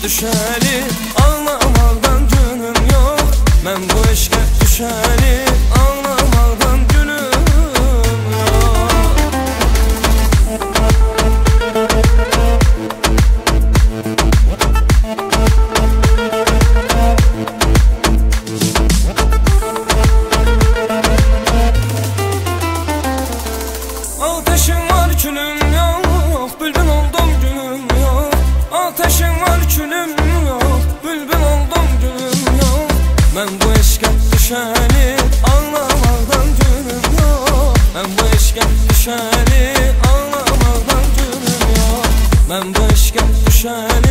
düşəli, ağlamaqdan günüm yox. Mən bu eşqə düşəli, ağlamaqdan günüm yox. Ateşim var, külüm yox, bülbül oldum günüm yox. Ateşim var, külüm yox, bülbül oldum günüm yox. Mən bu eşqə düşəli, ağlamaqdan günüm yox. Mən bu eşqə düşəli, ağlamaqdan günüm yox. Mən bu eşqə düşəli.